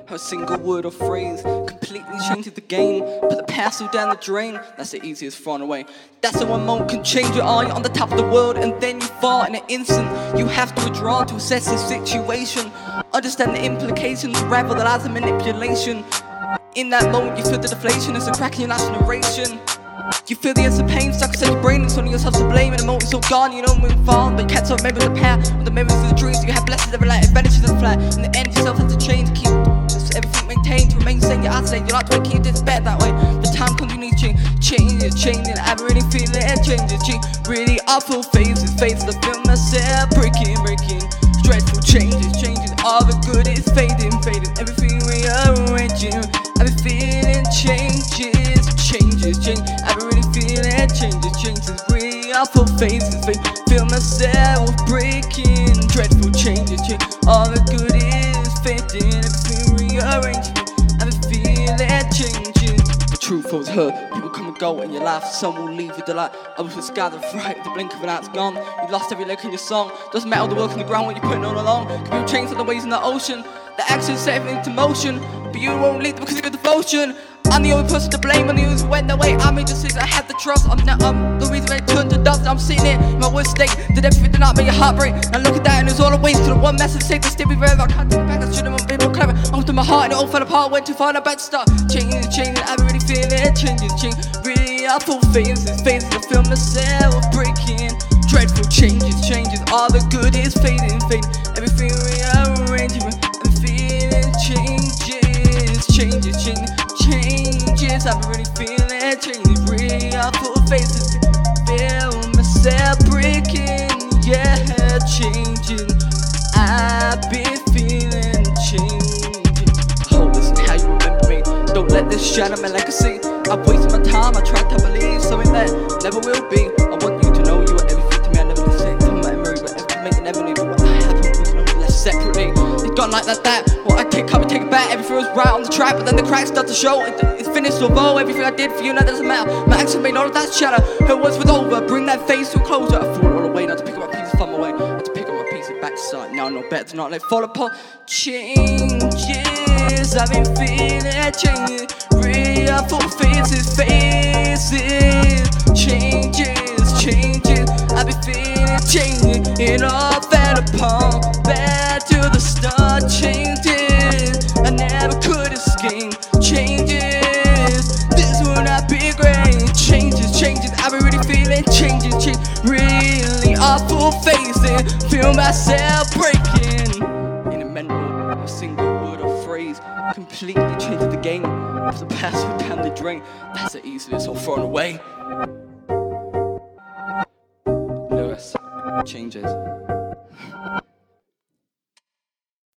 Her single word or phrase completely changes the game. Put the past all down the drain, that's the easiest thrown away. That's how one moment can change your eye on the top of the world, and then you fall in an instant. You have to withdraw to assess the situation, understand the implications rather than as a manipulation. In that moment you feel the deflation, it's a crack in your last generation. You feel the answer pain stuck inside your brain, it's only yourself to blame. And the moment's all gone, you don't move on, but you can't stop remembering the past. With the memories of the dreams you have blessed every light, it vanishes and flat. In the end yourself has to change to keep everything maintained, to remain sane. You're isolated, you like to keep this better that way. The time comes you need to change it, changing. I really feel it, changes, really awful phases I feel myself breaking. Dreadful changes, all the good is fading. Everything rearranging, I've been feeling changes. I've been really feeling changes, really awful phases feel myself breaking. Dreadful changes, all the good is fading. Everything rearranging, I've been feeling changes. The truth was hurt, people come and go in your life. Some will leave with delight, others will scar the fright. The blink of an eye's gone, you lost every lick in your song. Doesn't matter the work on the ground when you're putting all along. Can be changed on the waves in the ocean, the actions set everything into motion, but you won't lead them because of your devotion. I'm the only person to blame, I'm the only one went away. I made decisions, I had the trust. I'm the reason they turned to dust. I'm sitting here in my worst state, did everything to not make your heart break. And look at that, and it was all a waste. To the one message saved, they still be forever. I can't take it back, I should've been more clever. I went to my heart and it all fell apart, went too far, I better start changing. I've been really feeling it, changing. Really awful phases I feel myself breaking. Dreadful changes, all the good is fading. Everything rearranging, I'm feeling changes. I've been really feeling changes, really awful faces feel myself breaking, yeah, changing. I've been feeling changing. Oh, listen how you remember me, don't let this shatter my legacy. I've wasted my time, I tried to believe something that never will be. I want you to know you are everything to me, I never listened to my memory, but everything never knew what happened was no less separately. It's gone like that, well I can't come and take it back. Everything was right on the track, but then the cracks start to show. It's finished, although everything I did for you now doesn't matter. My actions made all of that shatter, her words was over, bring that face to a closure. I threw it all away, not to pick up my pieces from away, not to pick up my pieces back to start. Now I know better to not let it fall apart. Changes, I've been feeling changes, really awful faces changes, I've been feeling changing. It all fell apart, back to the start. Changes, I never could escape. Changes, this will not be great. Changes, I've been really feeling changes, really awful faces feel myself breaking. In a mental, a single word or phrase completely changes the game. If the past will down the drain, that's the easiest all thrown away. Lewis changes.